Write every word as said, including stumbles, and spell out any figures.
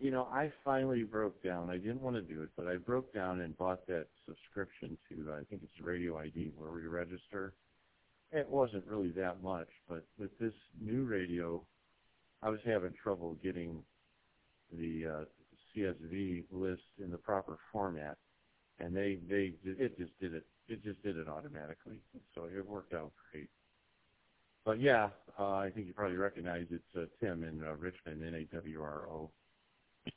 you know, I finally broke down. I didn't want to do it, but I broke down and bought that subscription to, I think it's Radio I D, where we register. It wasn't really that much, but with this new radio, I was having trouble getting the uh, C S V list in the proper format, and they, they it just did it. It just did it automatically, so it worked out great. But yeah, uh, I think you probably recognize it's uh, Tim in uh, Richmond, N A W R O.